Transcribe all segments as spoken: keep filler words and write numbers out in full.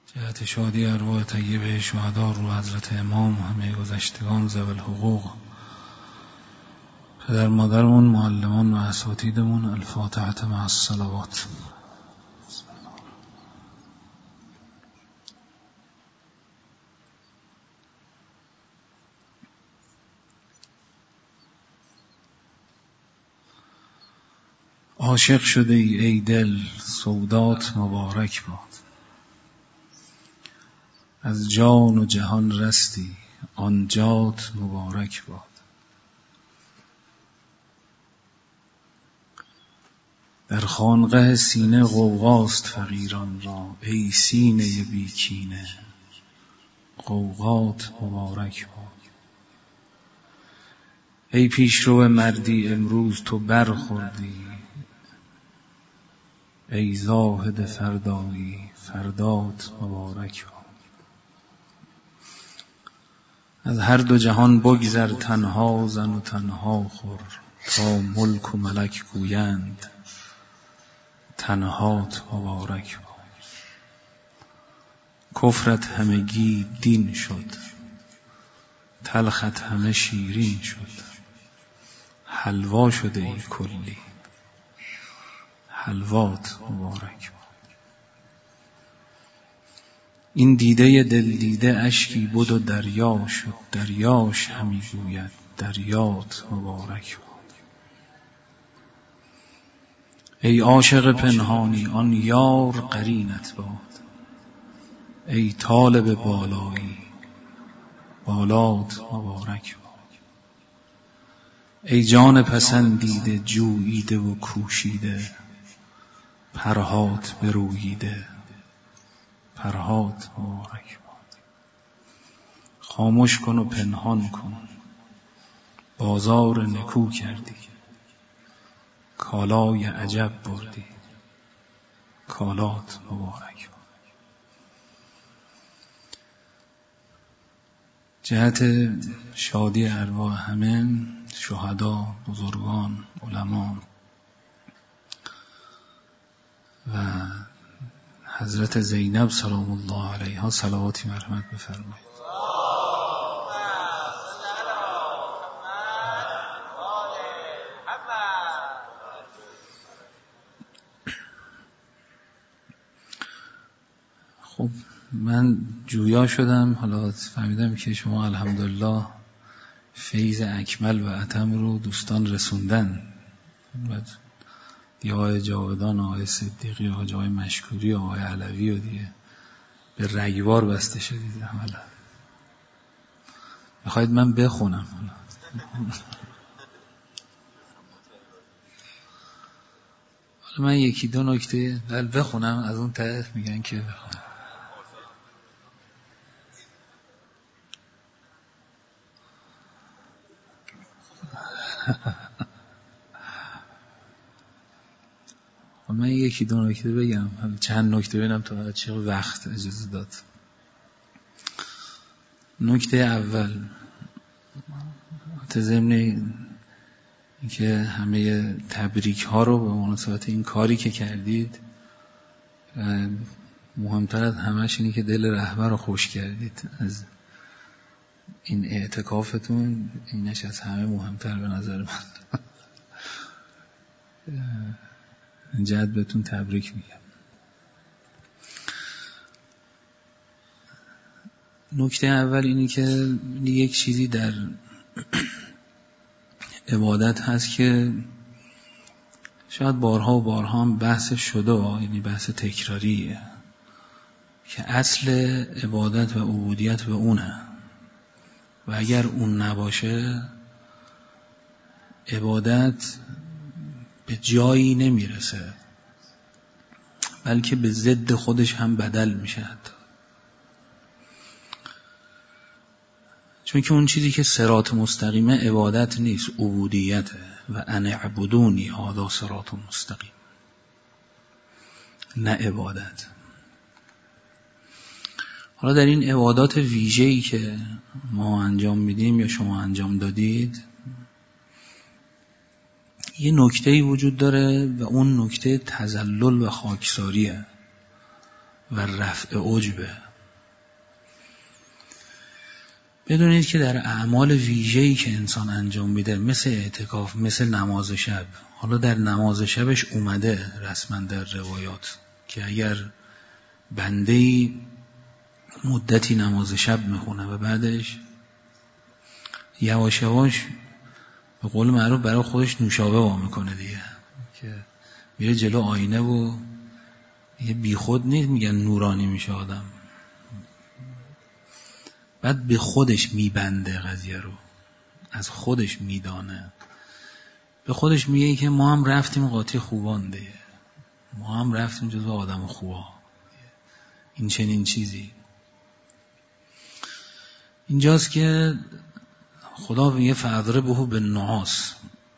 جهت شادی ارواح طیبه شهدا رو حضرت امام همه گذشتگان ذوی الحقوق، پدر مادرمون، معلمان و اساتیدمون، الفاتحه مع الصلوات. عاشق شده ای ای دل سودات مبارک باد، از جان و جهان رستی آن جات مبارک باد. در خانقه سینه غوغاست فقیران را، ای سینه بی کینه غوغات مبارک باد. ای پیشرو مردی امروز تو برخوردی، ای زاهد فردایی فردات مبارک باد. از هر دو جهان بگذر تنها زن و تنها خور، تا ملک و ملک گویند تنهات مبارک باد. کفرت همگی دین شد، تلخت همه شیرین شد، حلوا شده ای کلی حلوات مبارک باد. این دیده دل دیده اشکی بود و دریا شد، دریاش همی گوید دریات مبارک باد. ای عاشق پنهانی آن یار قرینت باد، ای طالب بالایی بالات مبارک باد. ای جان پسندیده جوییده و کوشیده، پرهات بروییده پرهات مبارک باد. خاموش کن و پنهان کن بازار نکو کردی، کالای عجب بردی کالات مبارک باد. جهت شادی ارواح همه شهدا، بزرگان، علما و حضرت زینب سلام الله علیها صلواتی مرحمت بفرمایید. خب من جویا شدم، حالا فهمیدم که شما الحمدلله فیض اکمل و اتم رو دوستان رسوندن. دیگه آقای جاودان، آقای صدیقی، آقای مشکوری، آقای علوی و دیگه به رگبار بسته شدید. حالا میخواید من بخونم؟ حالا من یکی دو نکته بخونم، از اون طرف میگن که بخونم. من یکی دو نکته بگم، چند نکته ببینم تا چه وقت اجازه داد. نکته اول، ضمن اینکه همه تبریک ها رو به مناسبت این کاری که کردید، مهمتر از همه‌ش اینه که دل رهبر رو خوش کردید. از این اعتکافتون اینش از همه مهمتر به نظر من. این جهت بهتون تبریک میگم. نکته اول اینی که یک چیزی در عبادت هست که شاید بارها و بارها هم بحث شده، یعنی بحث تکراریه، که اصل عبادت و عبودیت به اونه و اگر اون نباشه عبادت به جایی نمیرسه، بلکه به ضد خودش هم بدل میشه. چون که اون چیزی که صراط مستقیمه عبادت نیست، عبودیته. و ان اعبدونی هذا صراط مستقیم، نه عبادت. حالا در این عبادات ویژه‌ای که ما انجام میدیم یا شما انجام دادید، یه نکته‌ای وجود داره و اون نکته تذلل و خاکساریه. و رفع عجبه. بدونید که در اعمال ویژه‌ای که انسان انجام میده مثل اعتکاف، مثل نماز شب، حالا در نماز شبش اومده رسما در روایات که اگر بنده‌ای مدتی نماز شب میخونه و بعدش یواش یواش به قول معروف برای خودش نوشابه وا میکنه دیگه، که میره جلو آینه و یه بیخود نیست میگن نورانی میشه آدم، بعد به خودش میبنده قضیه رو، از خودش میدانه، به خودش میگه که ما هم رفتیم قاطی خوبان دیگه، ما هم رفتیم جزو آدم خوبا، این چنین چیزی. اینجاست که خدا میگه فاضربوه بالنعاس،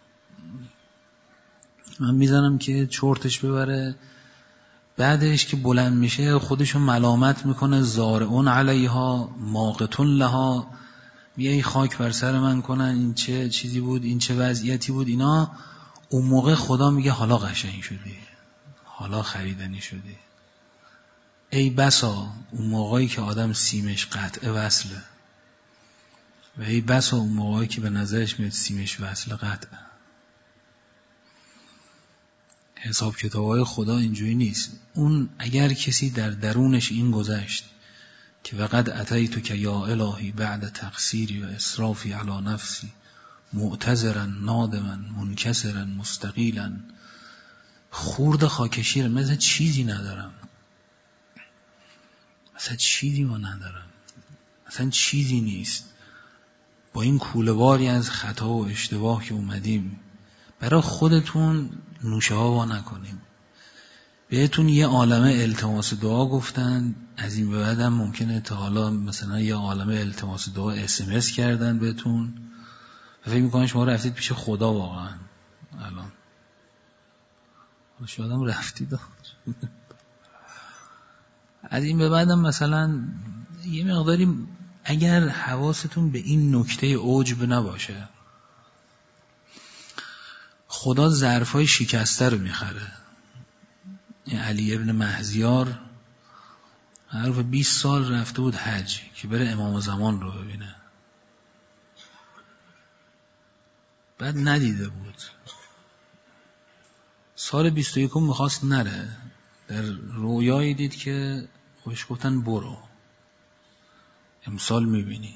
من میزنم که چرتش ببره، بعدش که بلند میشه خودشو ملامت میکنه، زارعون علیها ماقتون لها، میگه خاک بر سر من کنن، این چه چیزی بود، این چه وضعیتی بود اینا. اون موقع خدا میگه حالا قشنگ شدی، حالا خریدنی شدی. ای بسا اون موقعی که آدم سیمش قطع وصله و ای بسا اون موقعی که به نظرش میاد سیمش وصله قطعه. حساب کتابای خدا اینجوری نیست. اون اگر کسی در درونش این گذشت که وقد اتیتو که یا الهی بعد تقصیری و اسرافی علی نفسی معتذرا نادما منکسرا مستقیلا، خورد خاکشیر، مثلا چیزی ندارم، مثلا چیزی ما ندارم، مثلا چیزی نیست، با این کوله‌باری از خطا و اشتباه که اومدیم برای خودتون نوشه ها وا نکنیم. بهتون یه عالمه التماس دعا گفتن، از این به بعد هم ممکنه تا حالا مثلا یه عالمه التماس دعا اس ام اس کردن بهتون و فکر میکنن شما رفتید پیش خدا. واقعا الان شاید هم رفتید از این به بعد هم مثلا یه مقداری اگر حواستون به این نکته عجب نباشه، خدا ظرفای شکسته رو میخره. این علی ابن مهزیار حرف بیست سال رفته بود حج که بره امام زمان رو ببینه، بعد ندیده بود. سال بیست و یکم میخواست نره، در رویایی دید که خوش گفتن برو امسال میبینی.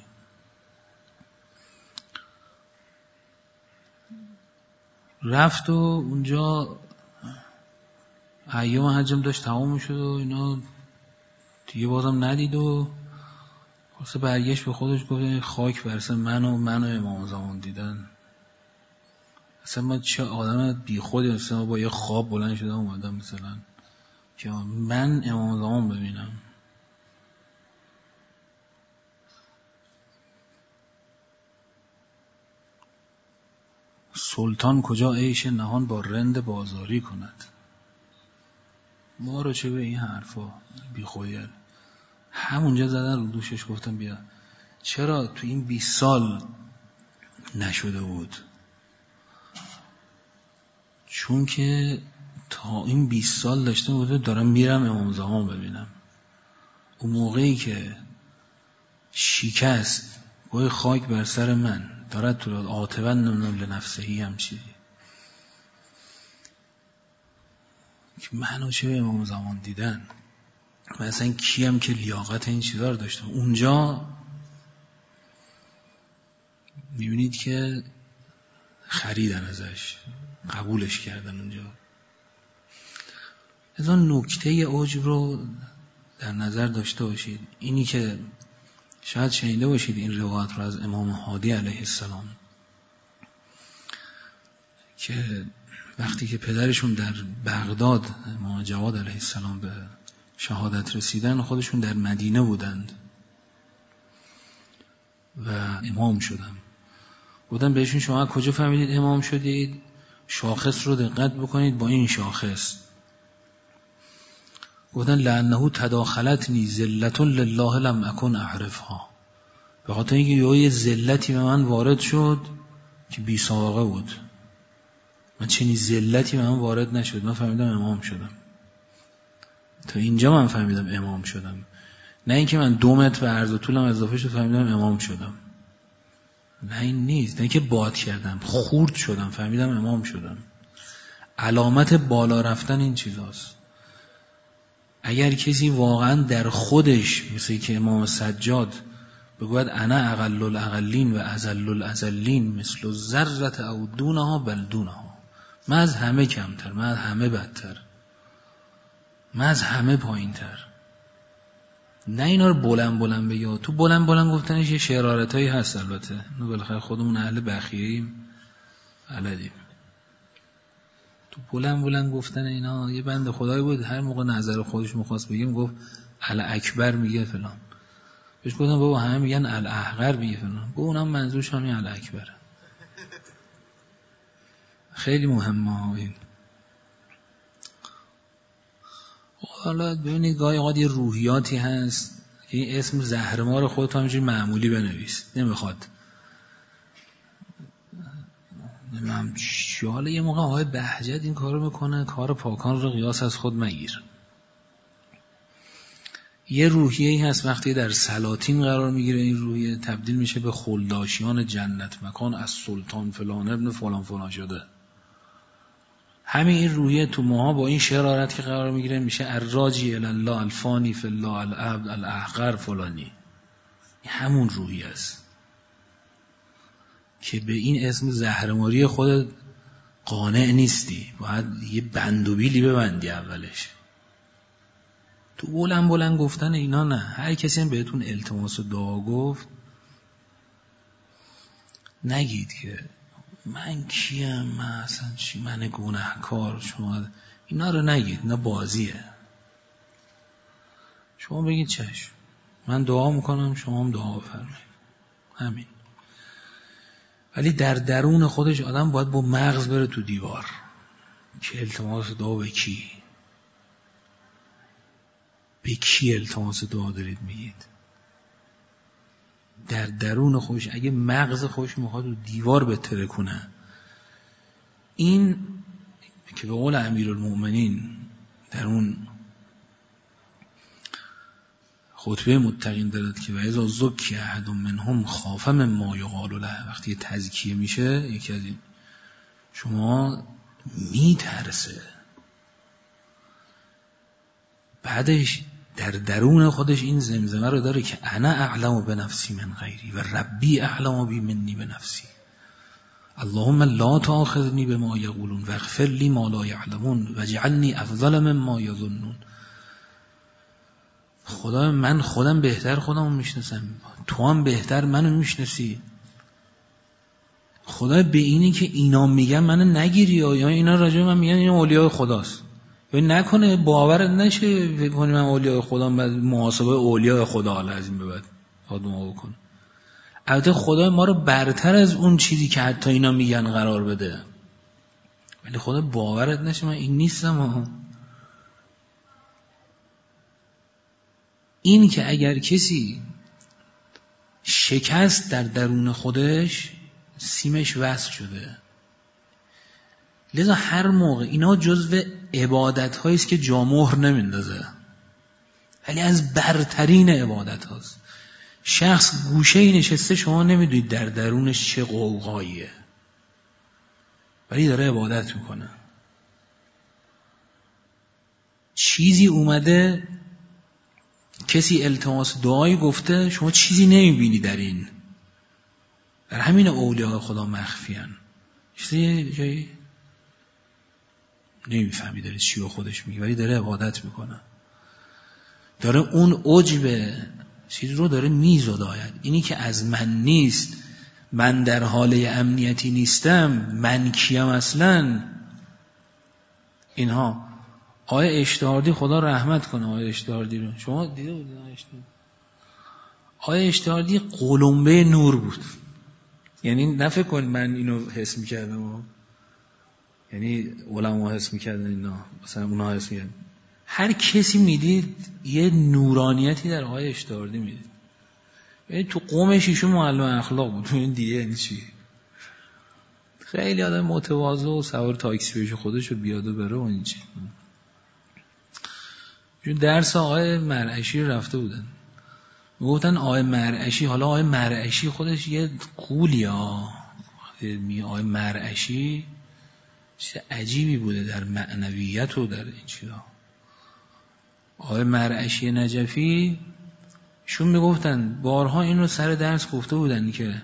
رفت و اونجا ایام حجم داشت تمام میشد و اینا دیگه بازم ندید و خلاصه برگشت به خودش گفت خاک برسه من و من و امام زمان دیدن. اصلا من چه آدم بی خودی هستم، با یه خواب بلند شدم اومدم مثلا که من امام زمان ببینم. سلطان کجا عیش نهان با رند بازاری کند. ما رو چه به این حرفا بی خودی همونجا زدن رو دوشش، گفتم بیا چرا تو این بیست سال نشده بود؟ چون که تا این بیست سال داشته بوده دارم میرم امام زمان ببینم. اون موقعی که شکست گوی خاک بر سر من دارد تو عاطبا نمنم لنفسهی هم چیزی که منو چه به امام زمان دیدن، مثلا کیم که لیاقت این چیزا رو داشتم. اونجا میبینید که خریدن ازش، قبولش کردن اونجا. از اون نکته عجب رو در نظر داشته باشید. اینی که شاید شنیده باشید این روایت رو از امام هادی علیه السلام که وقتی که پدرشون در بغداد امام جواد علیه السلام به شهادت رسیدن، خودشون در مدینه بودند و امام شدن. بودن بهشون شما کجا فهمیدید امام شدید؟ شاخص رو دقت بکنید با این شاخص. گفتن لعنه تداخلتنی ذلت لله لم اکن اعرفها، به خاطر اینکه یه ذلتی به من وارد شد که بی سابقه بود. من چنین ذلتی به من وارد نشد، من فهمیدم امام شدم. تا اینجا من فهمیدم امام شدم، نه اینکه من دو متر به عرض و طولم اضافه شد فهمیدم امام شدم. نه این نیست، نه اینکه باد کردم خورد شدم فهمیدم امام شدم. علامت بالا رفتن این چیزاست. اگر کسی واقعا در خودش مثل که امام سجاد بگوید انا اقل الاقلین و اذل الازلین مثل الذره او دونها بل دونها، من از همه کمتر، من از همه بدتر، من از همه پایین تر. نه اینا رو بلند بلند بگی. تو بلند بلند گفتنش یه شرارتایی هست، البته نو بالاخره خودمون اهل بخیه‌ایم بلدیم. تو بلند بلند گفتن اینا، یه بنده خدایی بود هر موقع نظر خودش می‌خواست بگیم گفت الاکبر میگه فلان، بهش گفتم بابا همه میگن الاحقر میگه فلان، گفت اونم منظورش همین الاکبره. خیلی مهمه این. حالا ببینید گاهی اوقات یه روحیاتی هست که این اسم زهرمار خودت همینجوری معمولی بنویس، نمیخواد نمیم چی. حالا یه موقع آقای بهجت این کارو میکنه، کار پاکان رو قیاس از خود مگیر. یه روحیه‌ای هست وقتی در سلاطین قرار میگیره این روحیه تبدیل میشه به خلداشیان جنت مکان از سلطان فلان ابن فلان فلان شده. همین این روحیه تو ماها با این شرارت که قرار میگیره میشه الراجی الی الله الفانی فی الله العبد الاحقر فلانی. همون روحیه است که به این اسم زهرماری خودت قانع نیستی، باید یه بندوبیلی ببندی اولش. تو بلند بلند گفتن اینا نه. هر کسی هم بهتون التماس و دعا گفت نگید که من کیم، من اصلا چی، من گناهکار، شما اینا رو نگید، اینا بازیه. شما بگید چشم من دعا میکنم شما هم دعا بفرمایید، همین. ولی در درون خودش آدم باید با مغز بره تو دیوار که التماس دعا به کی، به کی التماس دعا دارید میگید. در درون خودش اگه مغز خودش میخواد تو دیوار بتره کنه، این که به قول امیرالمؤمنین در اون خطبه متقین دارد که و اذا زکی احد منهم خاف مما یقال له، وقتی تزکیه میشه یکی از این شما میترسه، بعدش در درون خودش این زمزمه رو داره که انا اعلم بنفسی من غیری و ربی اعلم بی منی بنفسی، اللهم لا تأخذنی بما یقولون واغفر لی ما لا یعلمون واجعلنی افضل مما یظنون. خدا من خودم بهتر خودمو میشناسم، تو هم بهتر منو میشناسی. خدا به اینی که اینا میگن منو نگیری، یا اینا راجع من میگن این اولیاء خداست، یا نکنه باورت نشه فکر کنی من اولیاء خدام، بعد محاسبه اولیاء خدا حالا از این به بعد خودمو بکن. البته خدا ما رو برتر از اون چیزی که حتی اینا میگن قرار بده، ولی خدا باورت نشه من این نیستم ها. این که اگر کسی شکست در درون خودش سیمش وصل شده، لذا هر موقع اینا جزو عبادت هایی است که جا مهر نمیندازه، ولی از برترین عبادت هاست. شخص گوشه ای نشسته شما نمیدونید در درونش چه قوقاییه، ولی داره عبادت میکنه. چیزی اومده کسی التماس دعایی گفته شما چیزی نمیبینی در این، در همین اولیاء خدا مخفیان، چیزی جایی نمیفهمی داره چی رو خودش میگه، ولی داره عبادت میکنه، داره اون عجب چیز رو داره میزداید. اینی که از من نیست، من در حال امنیتی نیستم، من کیم اصلا. اینها آیه اشتهاردی خدا رحمت کنه، آیه اشتهاردی رو شما دیده بودید؟ آیه اشتهاردی قلمبه نور بود، یعنی نفکر کن من اینو حس میکردم، یعنی علما حس میکردن اینا، مثلا اونا حس میکردن، هر کسی میدید یه نورانیتی در آیه اشتهاردی میدید. یعنی تو قومش ایشون معلم اخلاق بود، این دیگه یعنی چی؟ خیلی آدم متواضع و سوار تاکسی بشه خودشو بیاد و بره و این چی. درس آقای مرعشی رفته بودن، گفتن آقای مرعشی، حالا آقای مرعشی خودش یه قولیا، آقای مرعشی چیز عجیبی بوده در معنویت و در این چیزا. آقای مرعشی نجفی شون میگفتن بارها این رو سر درس گفته بودن که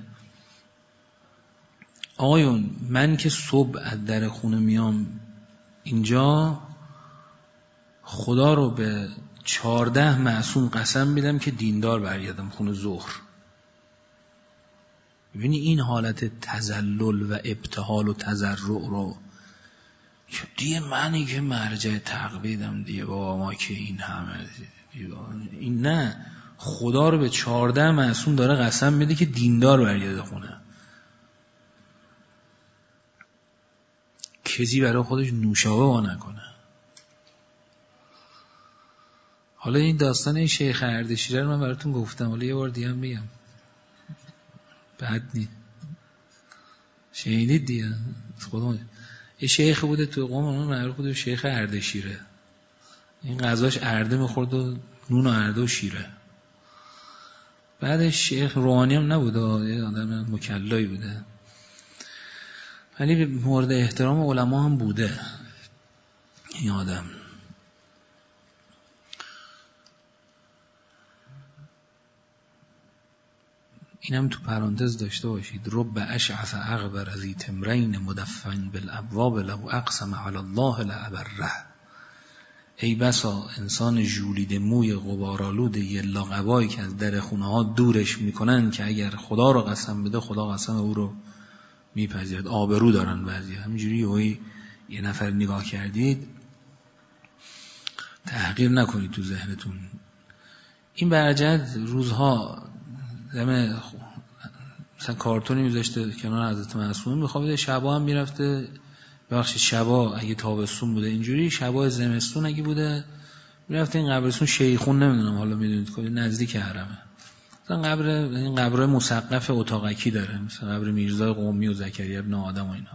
آقایون من که صبح از در خونه میام اینجا، خدا رو به چارده معصوم قسم میدم که دیندار برگردم خونه ظهر. ببینی این حالت تذلل و ابتهال و تضرع رو دیگه منی که مرجع تقلیدم دیگه بابا ما که این همه این نه، خدا رو به چارده معصوم داره قسم میده که دیندار برگرده خونه. کسی برای خودش نوشابه وا نکنه. حالا این داستان این شیخ اردشیره رو من براتون گفتم، حالا یه بار دیگه هم بگم، بد نی شنیدید دیگه. خودمون یه شیخ بوده تو قوم اون معروف بوده شیخ اردشیره، این غذاش ارده میخورد و نون و ارده و شیره. بعدش شیخ روحانی هم نبوده، یه آدم مکلایی بوده، ولی مورد احترام علما هم بوده این آدم. اینم تو پرانتز داشته باشید، رب اشعث اغبر ذی تمرین مدفن بالابواب له اقسم علی الله لابره. ای بسا انسان ژولیده موی غبارآلود یلا قبایی که از در خونه ها دورش میکنن که اگر خدا رو قسم بده خدا قسم او رو میپذیرد. آبرو دارن بعضی، همینجوری هوی یه نفر نگاه کردید تحقیر نکنید تو ذهنتون. این برجد روزها دم مثلا کارتونی میذاشته کنار حضرت معصوم، میخوابیده، شبا هم میرفته، بخش شبا اگه تابستون بوده اینجوری، شبا زمستون اگه بوده میرفته این قبرستون شیخون، نمیدونم حالا میدونید که نزدیک حرمه، مثلا قبر این قبرهای مسقف اتاقکی داره، مثلا قبر میرزای قمی و زکریا ابن آدم و اینها.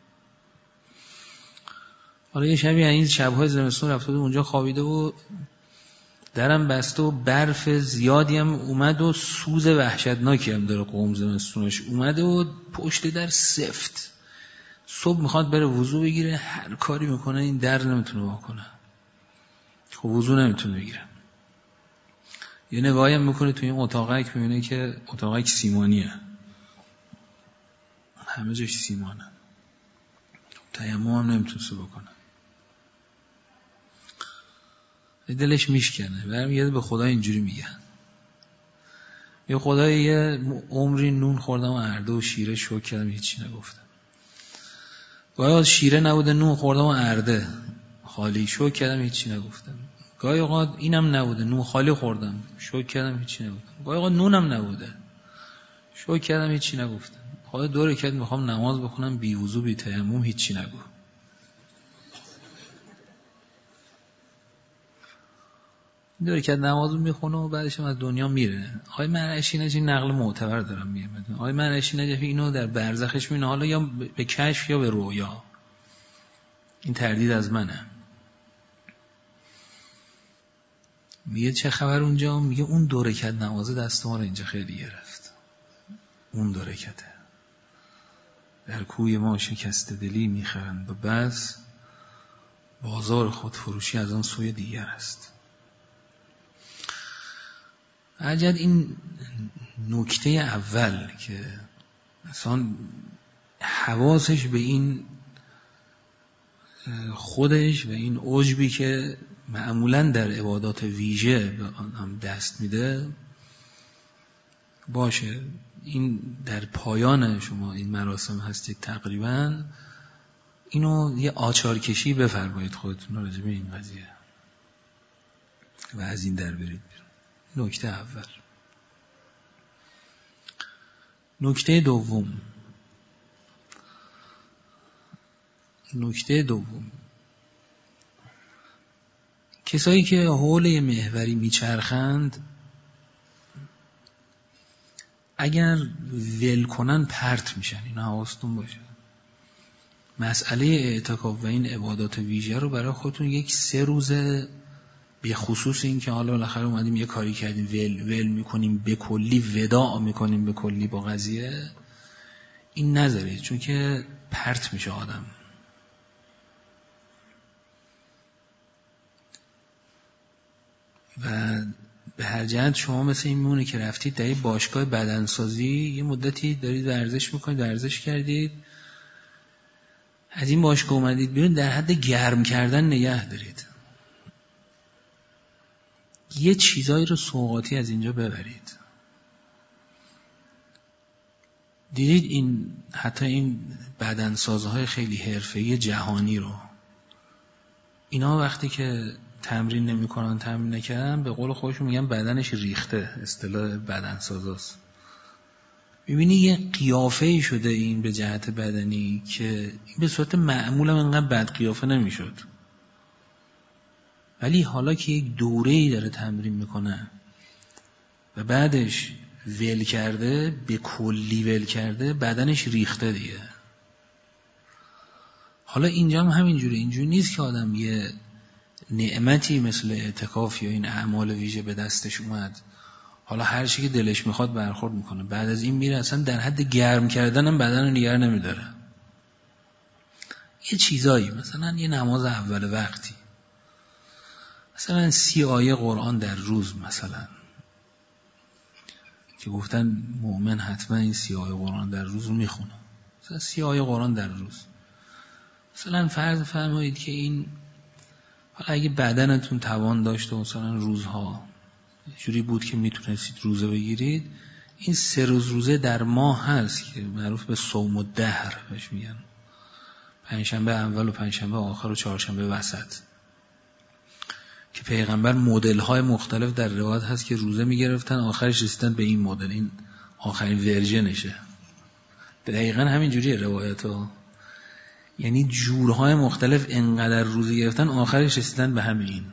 حالا یه شبی این شبهای زمستون رفته بود اونجا خوابیده و درم بسته و برف زیادی هم اومد و سوز وحشتناکی هم داره قوم زمستونش اومده و پشت در سفت. صبح میخواد بره وضو بگیره، هر کاری میکنه این در نمیتونه واکنه، خب وضو نمیتونه بگیره. یه نگاهی هم میکنه توی این اتاقک میبینه که اتاقک سیمانیه، همه جاش سیمانه، تیمم هم نمیتونه بکنه. دلش میشکنه، برمیگرده به خدا اینجوری میگه یه خدای یه عمری نون خوردم و ارده و شیره شکر کردم هیچی نگفتم. گاهی شیره نبوده نون خوردم و ارده خالی شکر کردم هیچی نگفتم. گاهی اوقات اینم نبوده نون خالی خوردم شکر کردم هیچی نگفتم. گاهی اوقات نونم نبوده شکر کردم هیچی نگفتم. خدا دو رکعت میخوام نماز بخونم بی وضو بی تیمم هیچی نگو. دو رکعت نماز میخونه و بعدش هم از دنیا میره. آقای مرعشی نجفی نقل معتبر دارم میگم. آقای مرعشی نجفی اینو در برزخش میبینه، حالا یا به کشف یا به رویا، این تردید از منه. میگه چه خبر اونجا؟ میگه اون دو رکعت نماز دست ما رو اینجا خیلی گرفت. اون دو رکعته در کوی ما شکست دلی میخرند و بس بازار خودفروشی از آن سوی دیگر است. عجب این نکته اول که اصلا حواسش به این خودش و این عجبی که معمولاً در عبادات ویژه به آن دست میده باشه. این در پایان شما این مراسم هستید تقریباً، اینو یه آچار کشی بفرمایید خودتون راجع به این قضیه و از این در برید. نکته اول. نکته دوم نکته دوم کسایی که حول محوری میچرخند اگر ول کنن پرت میشن، اینا حواستون باشه. مسئله اعتکاف و این عبادات ویژه رو برای خودتون یک سه روزه به خصوص این که حالا بالاخره اومدیم یه کاری کردیم ول ول میکنیم به کلی، وداع میکنیم به کلی با قضیه، این نذارید، چون که پرت میشه آدم. و به هر جهت شما مثل این میمونه که رفتید در باشگاه بدنسازی یه مدتی دارید ورزش میکنید، ورزش کردید، از این باشگاه اومدید بیرون، در حد گرم کردن نگه دارید. یه چیزایی رو سوغاتی از اینجا ببرید. دیدید این حتی این بدنسازهای خیلی حرفه‌ای جهانی رو، اینا وقتی که تمرین نمی‌کنن، تمرین نکردن، به قول خودشون میگن بدنش ریخته، اصطلاح بدنسازاست. می‌بینی یه قیافه‌ای شده این به جهت بدنی که این به صورت معمول هم انقدر بد قیافه نمی‌شد، ولی حالا که یک دوره‌ای داره تمرین میکنه و بعدش ول کرده، به کلی ول کرده، بدنش ریخته دیگه. حالا اینجا هم همینجوره، اینجوری نیست که آدم یه نعمتی مثل اعتکاف یا این اعمال ویژه به دستش اومد حالا هر چی که دلش میخواد برخورد میکنه، بعد از این میره اصلا در حد گرم کردن هم بدن رو نگه نمیداره. یه چیزایی مثلا یه نماز اول وقتی، مثلا سی آیه قرآن در روز، مثلا که گفتن مؤمن حتما این سی آیه قرآن در روز رو میخونه، مثلا سی آیه قرآن در روز. مثلا فرض فرمایید که این حالا اگه بدنتون توان داشته مثلا روزها جوری بود که میتونستید روزه بگیرید، این سه روز روزه در ماه هست که معروف به صوم الدهر بهش میگن، پنجشنبه اول و پنجشنبه آخر و چهارشنبه وسط، که پیغمبر مدل های مختلف در روایت هست که روزه میگرفتن، آخرش رسیدن به این مدل، این آخرین ورژنشه. دقیقاً همین جوریه روایت ها، یعنی جورهای مختلف انقدر روزه گرفتن آخرش رسیدن به همین.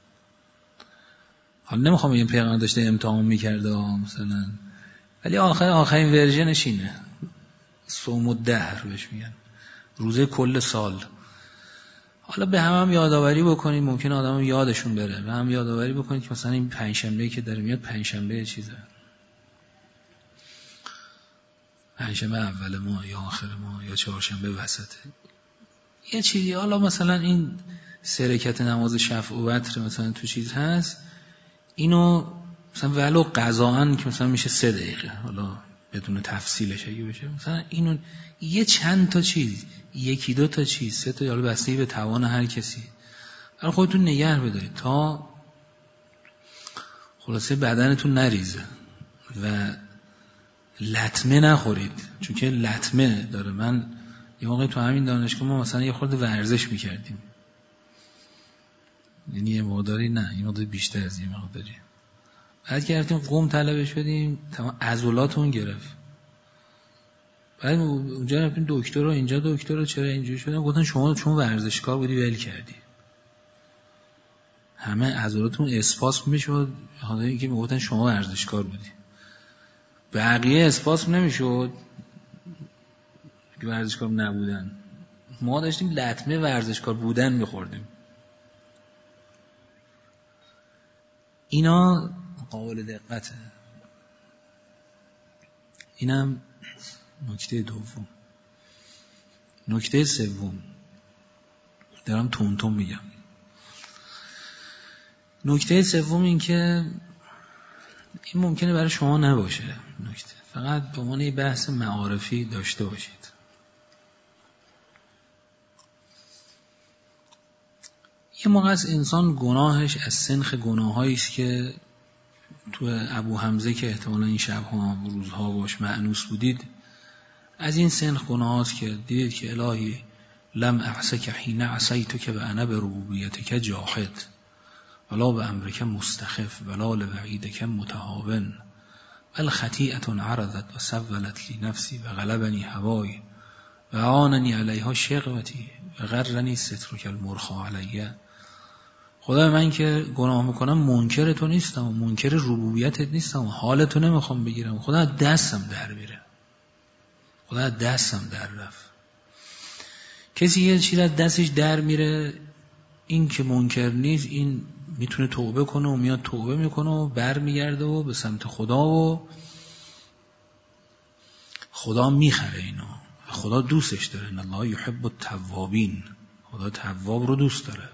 حالا نمیخوام بگم پیغمبر داشته امتحان میکرده مثلا، ولی آخر آخرین ورژنش اینه، صوم الدهر بهش میگن، روزه کل سال. حالا به هم هم یادآوری بکنید، ممکن آدم هم یادشون بره، به هم یادآوری بکنید که مثلا این پنجشنبه که داره میاد پنجشنبه چیزه، پنجشنبه اول ماه یا آخر ماه یا چهارشنبه وسطه، یه چیزی. حالا مثلا این سرکت نماز شفع و وتر مثلا تو چیز هست، اینو مثلا ولو قضاءن که مثلا میشه سه دقیقه، حالا بدون تفصیلش اگه بشه، مثلا اینو یه چند تا چیز، یکی دو تا چیز، سه تا، حالا بستگی به توان هر کسی، برای خودتون نگه بدارید تا خلاصه بدنتون نریزه و لطمه نخورید، چون که لطمه داره. من یه موقع تو همین دانشگاه ما مثلا یه خورده ورزش میکردیم، یعنی یه مقداری، نه یه مقداری بیشتر از یه مقداری، بعد که رفتیم قم طلبه شدیم تمام عضلاتمون گرفت، بعد اونجا رفتیم دکتر رو، اینجا دکتر رو، چرا اینجوری شدن؟ گفتن شما چون ورزشکار بودی ول کردی، همه عضلاتمون اسپاسم میشد. حالا اینکه میگفتن شما ورزشکار بودی، بقیه اسپاسم نمیشد که ورزشکار نبودن، ما داشتیم لطمه ورزشکار بودن میخوردیم. اینا قابل دقته. اینم نکته دوم. نکته سوم، دارم تون تون میگم. نکته سوم این که این ممکنه برای شما نباشه نکته، فقط به عنوان یه بحث معارفی داشته باشید. یه موقع از انسان گناهش از سنخ گناهایی است که تو ابو حمزه که احتمالا این شب‌ها و روزها باش مأنوس بودید، از این سنخ گناه هاست که دیدید که الهی لم اعصک حین عصیتک و انا بربوبیتک جاحد ولا به امرک مستخف ولا لوعیدک متهاون بل خطیئة عرضت و سولت لی نفسی و غلبنی هوای و آننی علیها شقوتی و غرنی سترک المرخا علیه. خدا من که گناه میکنم منکر تو نیستم و منکر ربوبیتت نیستم و حالتو نمیخوام بگیرم، خدا دستم در میره، خدا دستم در رفت. کسی یه چیز از دستش در میره، این که منکر نیست، این میتونه توبه کنه و میاد توبه میکنه و برمیگرده و به سمت خدا و خدا میخره اینو. خدا دوستش داره. ان الله یحب التوابین. خدا تواب رو دوست داره.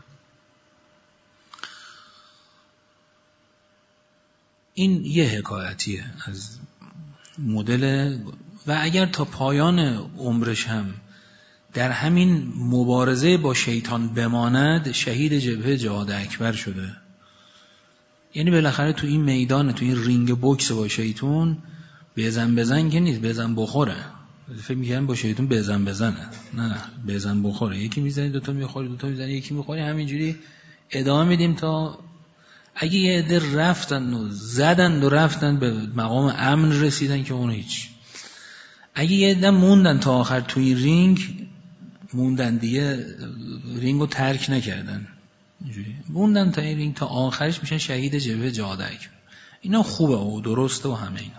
این یه حکایتیه از مدل. و اگر تا پایان عمرش هم در همین مبارزه با شیطان بماند، شهید جبهه جهاد اکبر شده. یعنی بالاخره تو این میدان، تو این رینگ بوکس با شیطان بزن بزن که نیست، بزن بخوره. فکر می‌کنم با شیطان بزن بزنه. نه نه، بزن بخوره. یکی میزنی دوتا میخوری، دوتا میزنی یکی میخوری، همینجوری ادامه میدیم تا اگه یه عده رفتن و زدن و رفتن به مقام امن رسیدن که اون هیچ. اگه یه عده موندن تا آخر تو این رینگ، موندن دیگه رینگو ترک نکردن، اینجوری موندن تا این رینگ تا آخرش میشن شهید جبهه جهاد اکبر. اینا خوبه و درسته و همه اینا.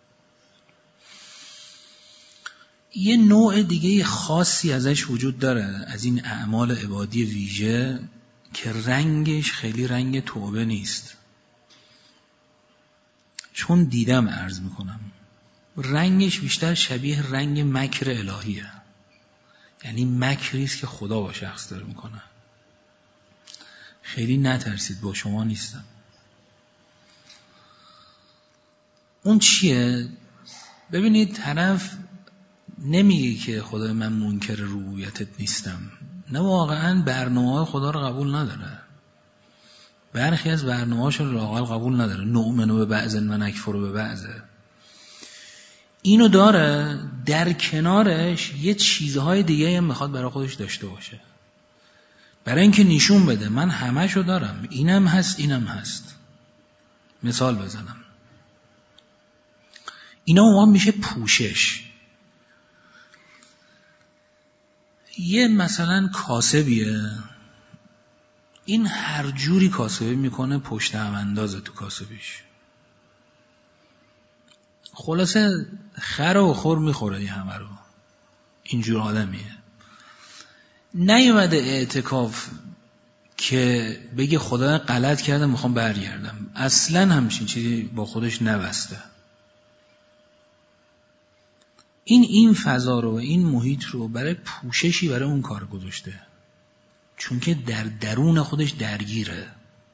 یه نوع دیگه خاصی ازش وجود داره از این اعمال عبادی ویژه که رنگش خیلی رنگ توبه نیست. چون دیدم عرض میکنم رنگش بیشتر شبیه رنگ مکر الهیه. یعنی مکریست که خدا با شخص داره میکنه. خیلی نترسید، با شما نیستم. اون چیه؟ ببینید طرف نمیگه که خدای من منکر ربوبیتت نیستم. نه، واقعا برنامه خدا رو قبول نداره. برخی از برنامه‌هاشون رو قبول نداره. نؤمن به بعض و نکفر به بعض. اینو داره، در کنارش یه چیزهای دیگه هم میخواد برای خودش داشته باشه، برای اینکه نشون بده من همه‌شو دارم، اینم هست اینم هست. مثال بزنم، اینا اون میشه پوشش. یه مثلا کاسبیه، این هر جوری کاسبی میکنه پشت هم اندازه تو کاسبیش. خلاصه خر و خور میخوره این همه رو. اینجور آدمیه. نیومده اعتکاف که بگه خدا غلط کردم میخوام برگردم. اصلا همچین چیزی با خودش نبسته. این این فضا رو، این محیط رو برای پوششی برای اون کار گذاشته، چون که در درون خودش درگیره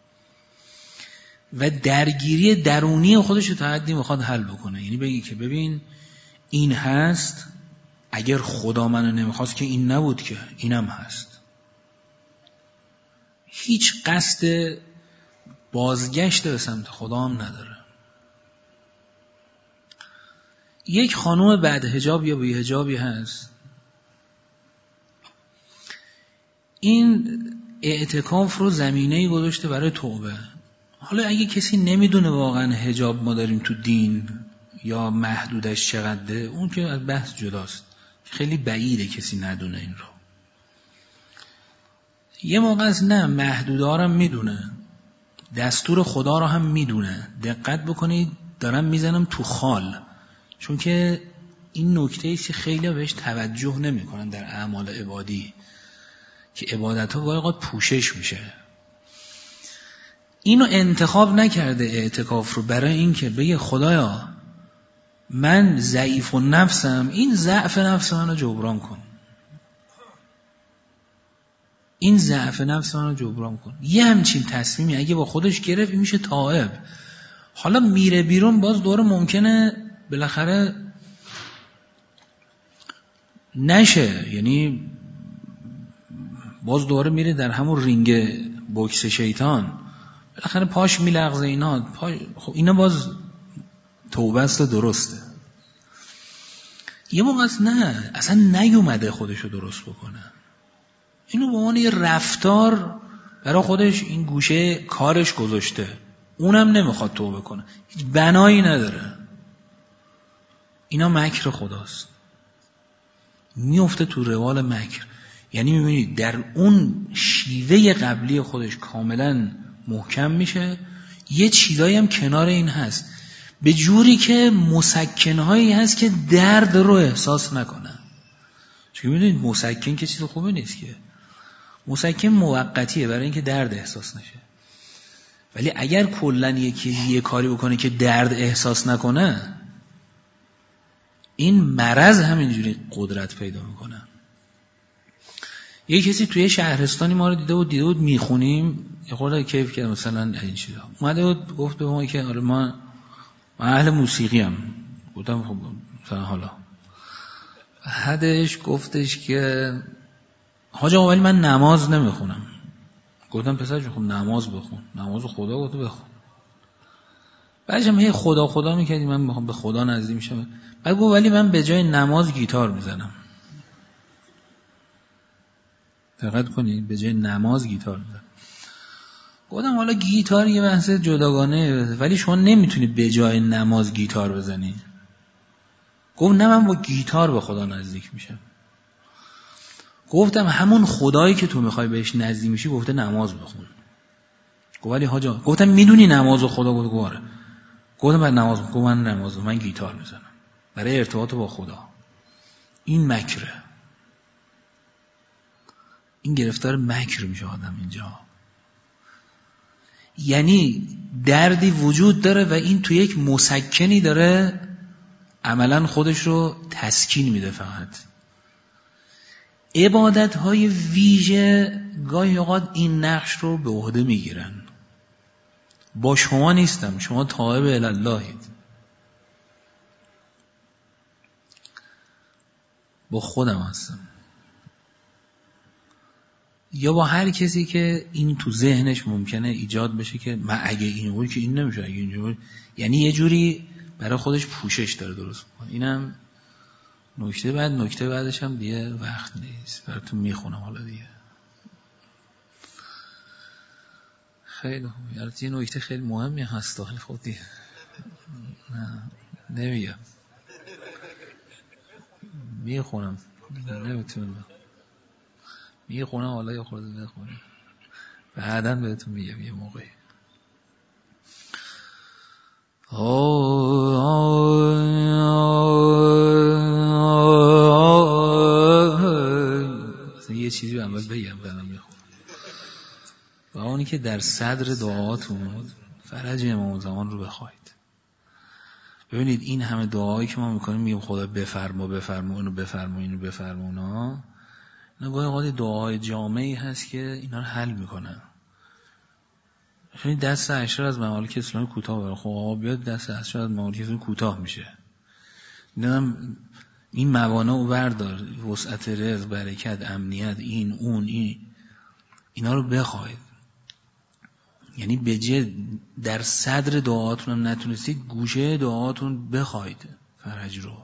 و درگیری درونی خودش رو تا حدی میخواد حل بکنه. یعنی بگی که ببین این هست، اگر خدا منو نمیخواست که این نبود، که اینم هست. هیچ قصد بازگشت به سمت خدا هم نداره. یک خانوم بعد حجاب یا بی حجابی هست، این اعتکاف رو زمینه‌ای گذاشته برای توبه. حالا اگه کسی نمیدونه واقعا حجاب ما داریم تو دین یا محدودش چقدره، اون که از بحث جداست. خیلی بعیده کسی ندونه این رو. یه موقع از نه محدودارم میدونه، دستور خدا رو هم میدونه. دقت بکنید دارم میزنم تو خال، چون که این نکته ایست که خیلی بهش توجه نمی کنن در اعمال عبادی، که عبادت ها گاهی اوقات پوشش میشه. اینو انتخاب نکرده اعتکاف رو برای این که بگه خدایا من ضعیف و نفسم، این ضعف نفس منو جبران کن، این ضعف نفس منو جبران کن. یه همچین تصمیمی اگه با خودش گرفت میشه تائب. حالا میره بیرون باز دوره ممکنه بالاخره نشه، یعنی باز دوره میره در همون رینگ بوکس شیطان، بالاخره پاش میلغزه اینا. پاش... خب اینا باز توبه است، درسته. یه موقع است نه، اصلا نیومده خودشو درست بکنه. اینو به عنوان یه رفتار برای خودش این گوشه کارش گذاشته، اونم نمیخواد توبه کنه، هیچ بنایی نداره. اینا مکر خداست، میفته تو روال مکر. یعنی میبینید در اون شیوه قبلی خودش کاملا محکم میشه، یه چیزایی هم کنار این هست به جوری که مسکنهایی هست که درد رو احساس نکنه. چون میدونید مسکن که چیز خوبی نیست، که مسکن موقتیه برای اینکه درد احساس نشه. ولی اگر کلا یکی یه کاری بکنه که درد احساس نکنه، این مرض همینجوری قدرت پیدا میکنه. یه کسی توی شهرستانی ما رو دیده بود دیده بود میخونیم یه خورده کیف کرد مثلا این چیزا، اومده بود گفت به ما که آره ما من اهل موسیقی ام. گفتم خب مثلا حالا حدش گفتش که حاج آقا ولی من نماز نمیخونم. گفتم پسر جون خب نماز بخون، نماز خدا گفت بخون. بعدش هم هی خدا خدا میکردی من میخوام به خدا نزدیک میشم. بعد گفت ولی من به جای نماز گیتار میزنم. دقت کنید، به جای نماز گیتار میزنم. گفتم حالا گیتار یه بحث جداگانه، ولی شما نمیتونید به جای نماز گیتار بزنی. گفت نه من با گیتار به خدا نزدیک میشم. گفتم همون خدایی که تو میخوای بهش نزدیک میشی گفته نماز بخون. گفت ولی حاجا، گفتم میدونی نماز و خدا؟ گفت آره. گفتم بعد نماز بخون. من نماز من گیتار میزنم برای ارتباط با خدا. این مکره، این گرفتار مکر میشه آدم اینجا. یعنی دردی وجود داره و این تو یک مسکنی داره عملا خودش رو تسکین میده. فقط عبادت های ویژه گاهی اوقات این نقش رو به عهده میگیرن. با شما نیستم، شما تائب الاللهید، با خودم هستم یا با هر کسی که این تو ذهنش ممکنه ایجاد بشه که من اگه این بود که این نمیشه، اگه اینجوری، یعنی یه جوری برای خودش پوشش داره درست می‌کنه. اینم نکته. بعد نکته بعدش هم دیگه وقت نیست براتون میخونم حالا دیگه. خیلی خوب، یعنی یه نکته خیلی مهمی هست ولی خب دیگه نه نمیگم، میخونم نمیتونم میخونم حالا یا خورده نخونم بعداً بهتون میگم یه موقعی. یه چیزی رو اول بگم بعداً میخونم. و اونی که در صدر دعاتون فرج امام زمان رو بخواید. ببینید این همه دعایی که ما میکنیم میگیم خدا بفرما بفرما اینو بفرما اینو بفرما اونا، اینا گاهی اوقات دعاهای جامعی هست که اینا رو حل میکنن. یعنی دست عشر از ممالک اسلامی کوتاه بره، خب آقا بیاد دست عشر از ممالک اسلامی کوتاه میشه. اینم این موانع رو بردار، وسعت رزق، برکت، امنیت، این اون این اینا رو بخواید. یعنی به جه در صدر دعاتون هم نتونستید گوشه دعاتون بخواید فرج رو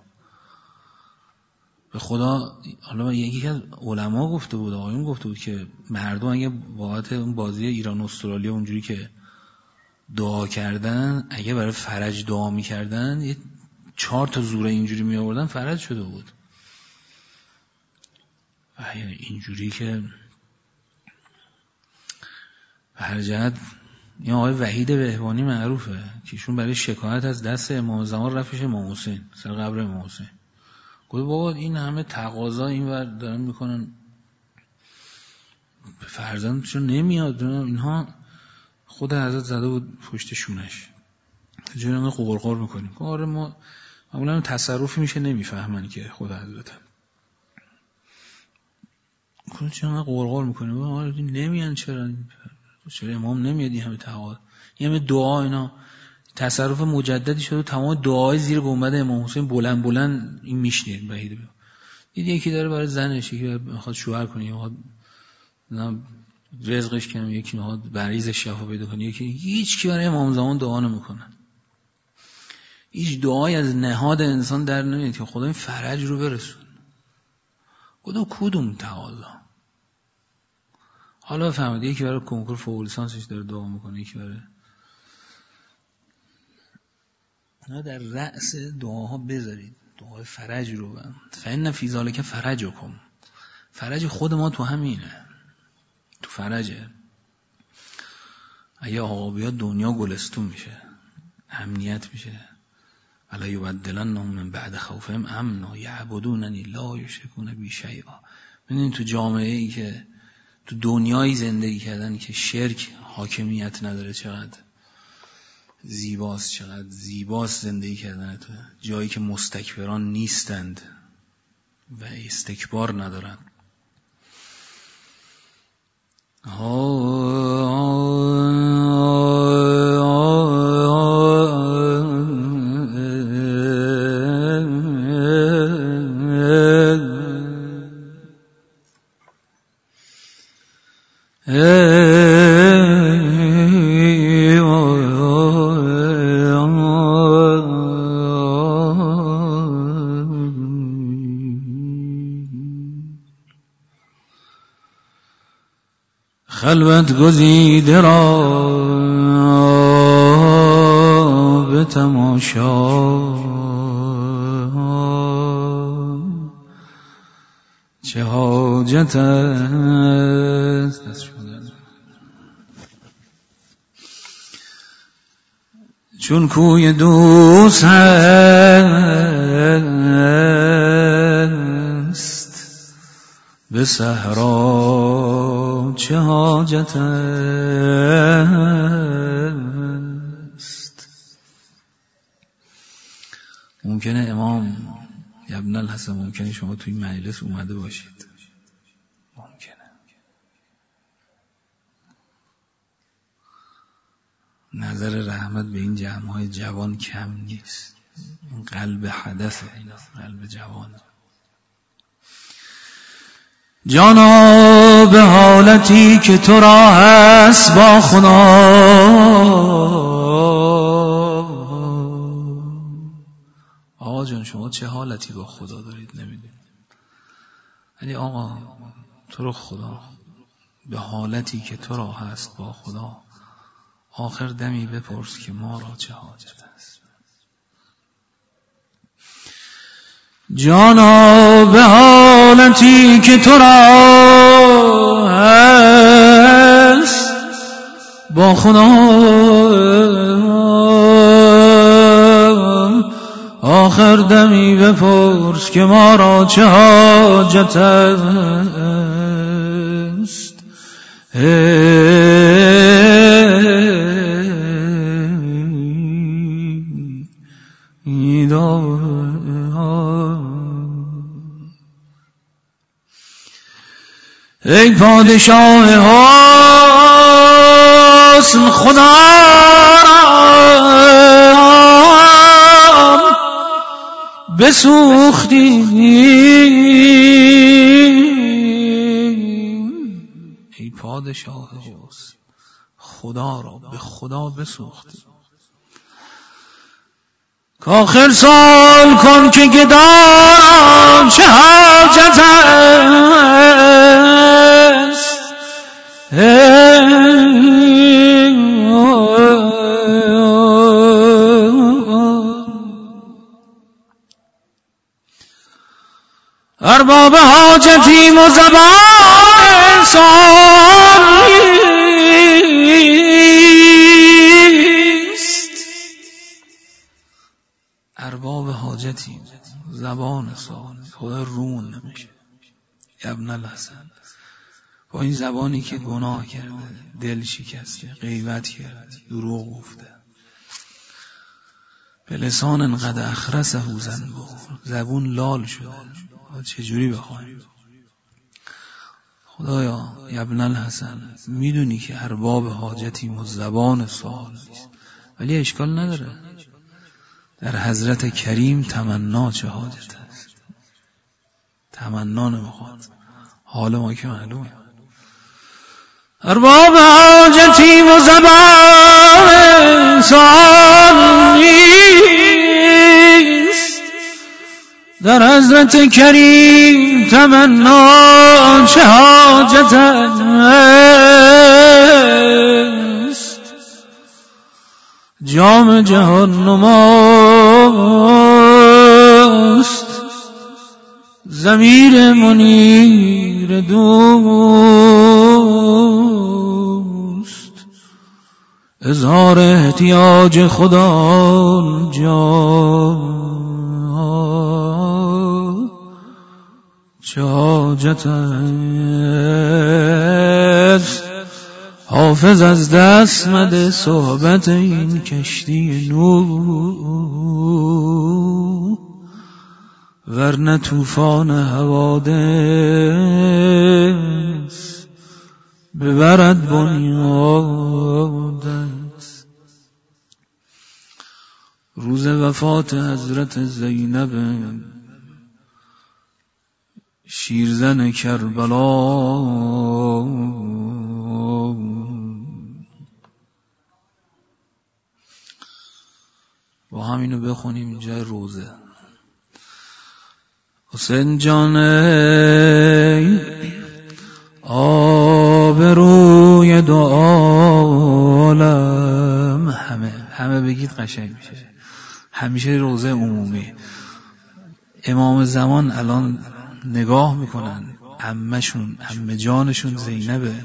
به خدا. حالا یکی از علما گفته بود، آقایون گفته بود که مردم اگه واقعا اون بازی ایران استرالیا اونجوری که دعا کردن، اگه برای فرج دعا میکردن یه چهار تا زوره اینجوری می آوردن فرج شده بود. و یعنی اینجوری که به هر جهت این آقای وحید بهبانی معروفه که ایشون برای شکایت از دست امام زمان رفتش امام حسین سر قبر امام حسین. گفت بابا این همه تقاضا اینور دارن میکنن به فرزندشون نمیاد، اینها خود حضرت زده بود پشت شونش چجوری ما قرقر میکنیم. آره ما معمولا تصرفی میشه نمیفهمن که خود حضرت کنه چرا قرقر میکنیم. آره نمیان چرا چرا امام نمیاد این همه تقاضا این همه دعا اینا تصرف مجددی شده. تمام دعای زیر گنبد امام حسین بلند بلند این میشنید. وحید دید یکی داره برای زنش، یکی میخواد شوهر کنه، میخواد رزقش کنه، یکی میخواد بریزش شفا پیدا کنه، یکی هیچ کی برای امام زمان دعا نمیکنه. هیچ دعایی از نهاد انسان در نمیاد که خدا این فرج رو برسون. کدوم کدوم تقاضا. حالا فهمیدی یکی برای کنکور فوق لیسانسش داره دعا میکنه، یکی برای نه در رأس دعاها بذارید دعای فرج رو. فإن فی ذلک فرجکم، فرج خود ما تو همینه، تو فرجه. اگه آقا بیاد دنیا گلستون میشه، امنیت میشه. الا یبدلنهم من بعد خوفهم امنا یعبدوننی لا یشرکون بی شیئا. ببینید تو جامعه ای که تو دنیایی زندگی کردن که شرک حاکمیت نداره چقدر زیباست، چقدر زیباست زندگی کردن تو جایی که مستکبران نیستند و استکبار ندارند. خلوت گزیده را به تماشا چه حاجت است، چون کوی دوست هست به صحرا چه حاجت است. ممکنه امام ابن الحسن ممکنه شما توی مجلس اومده باشید، ممکنه نظر رحمت به این جمع‌های جوان کم نیست. این قلب حدثه، این قلب جوانه. جانا به حالتی که تو را هست با خدا، آقا جان شما چه حالتی با خدا دارید نمیدونید، ولی آقا تو رو خدا به حالتی که تو را هست با خدا آخر دمی بپرس که ما را چه حاجت است. جانا به حالتی که تو را هست با خدا، آخر دمی بپرس که ما را چه حاجت است. ای پادشاه حسن خدا بسوختی، ای پادشاه حسن خدا را به خدا بسوختی. کاخر سال کن که گدارم چه حاجت است. ارباب حاجتیم و زبان سال ارباب حاجتیم زبان سوال خدا رون نمیشه. ابن الحسن با این زبانی که گناه کرده، دل شکسته، غیبت کرده، دروغ گفته، به لسان انقدر اخرسه زنبو، زبون لال شده، چجوری بخوایم؟ خدایا ابن الحسن میدونی که ارباب حاجتیم و زبان سوال نیست، ولی اشکال نداره، در حضرت کریم تمنا چه حاجت است. تمنا نمیخواد، حال ما که معلومه. ارباب حاجتیم و زبان سوال نیست، در حضرت کریم تمنا چه حاجت است. جام جهان نماست، ضمیر منیر دوست، اظهار احتیاج خدا جا چه حاجت است. حافظ از دست مده صحبت این کشتی نو، ورنه طوفان حوادث ببرد بنیادت. روز وفات حضرت زینب شیرزن کربلا، با همینو بخونیم اینجا روزه. حسین جان ای آبروی دو عالم، همه همه بگید قشنگ میشه، همیشه روزه عمومی. امام زمان الان نگاه میکنن عمه‌شون عمه جانشون زینبه،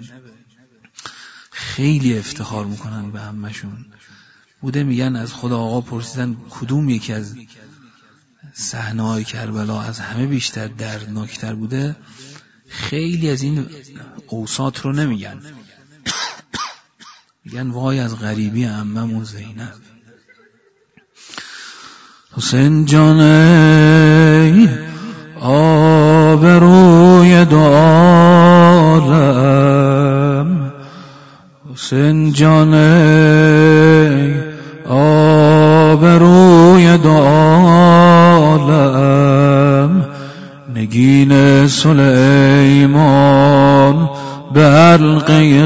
خیلی افتخار میکنن به عمه‌شون. بوده میگن از خدا آقا پرسیدن کدوم یکی از صحنه‌های کربلا از همه بیشتر دردناکتر بوده، خیلی از این اوصاف رو نمیگن، میگن وای از غریبی عمه‌مون زینب. حسین جان ای آبروی دو عالم، حسین جان ای آبروی دو عالم، نگین سلیمان به حلقه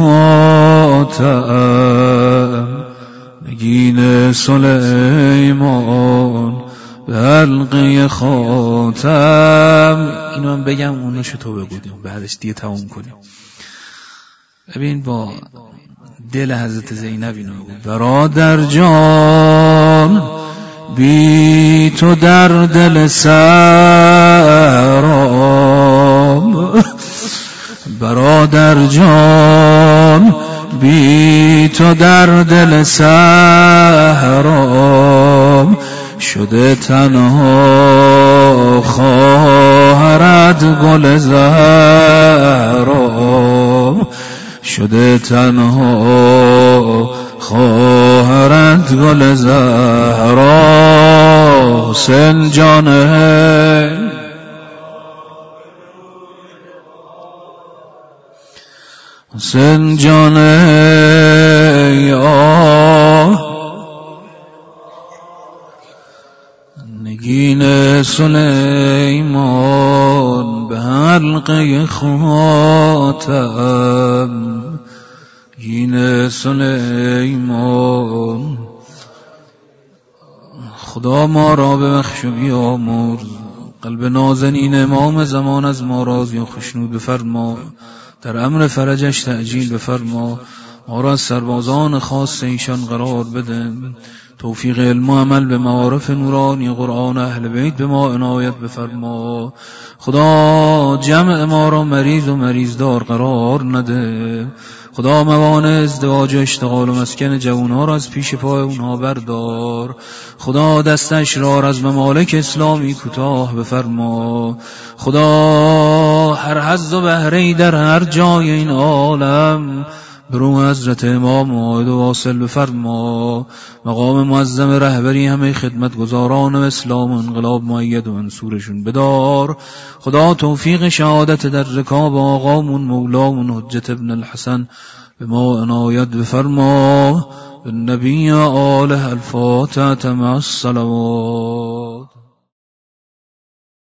خاتم، نگین سلیمان به حلقه خاتم. اینو هم بگم اونو شو بگودیم بعدش دیگه تموم کنیم. ببین با دل حضرت زینب اینو بود: برادر جان بی تو در دل سرام، برادر جان بی تو در دل سرام، شده تنها خواهرت گل زهرا، شده تنها خواهرت گل زهرا. حسین جان حسین جان آه نگین سلیمان به حلقه خاتم، نگین سلیمان. خدا ما را ببخش و بیامرز، قلب نازنین امام زمان از ما راضی و خشنود بفرما، در امر فرجش تعجیل بفرما، ما را از سربازان خاص ایشان قرار بده، توفیق علم و عمل به معارف نورانی قرآن اهل بیت به ما عنایت بفرما. خدا جمع ما را مریض و مریض دار قرار نده، خدا موانع ازدواج و اشتغال و مسکن جوانها را از پیش پای اونها بردار، خدا دستش را از ممالک اسلامی کوتاه بفرما، خدا هر حظ و بهره‌ای در هر جای این عالم به روح حضرت امام موعد و واصل بفرما، مقام معظم رهبری همه خدمتگزاران و اسلام و انقلاب مؤید و منصورشون بدار. خدا توفیق شهادت در رکاب آقامون مولامون حجت ابن الحسن به ما عنایت بفرما. النبی آله الفاتحة مع الصلوات.